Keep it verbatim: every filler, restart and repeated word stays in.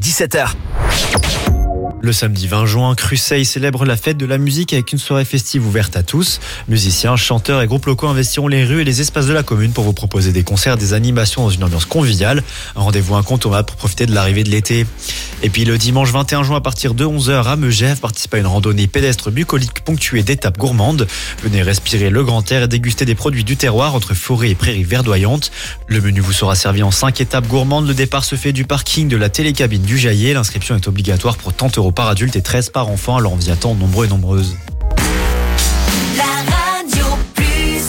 dix-sept heures. Le samedi vingt juin, Cruseille célèbre la fête de la musique avec une soirée festive ouverte à tous. Musiciens, chanteurs et groupes locaux investiront les rues et les espaces de la commune pour vous proposer des concerts, des animations dans une ambiance conviviale. Un rendez-vous incontournable pour profiter de l'arrivée de l'été. Et puis le dimanche vingt et un juin à partir de onze heures à Megève, participez à une randonnée pédestre bucolique ponctuée d'étapes gourmandes. Venez respirer le grand air et déguster des produits du terroir entre forêts et prairies verdoyantes. Le menu vous sera servi en cinq étapes gourmandes. Le départ se fait du parking de la télécabine du Jaillet. L'inscription est obligatoire pour trente euros par adulte et treize par enfant. Alors on vous y attend nombreux et nombreuses.